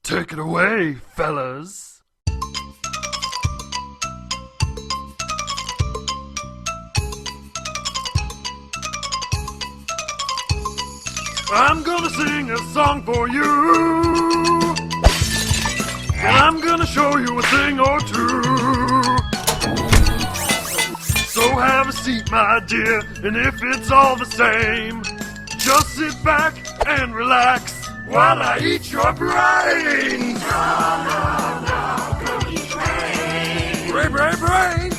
Take it away, fellas. I'm gonna sing a song for you, and I'm gonna show you a thing or two. So have a seat, my dear, and if it's all the same, just sit back and relax while I eat your brains. No, go eat brains. Brains.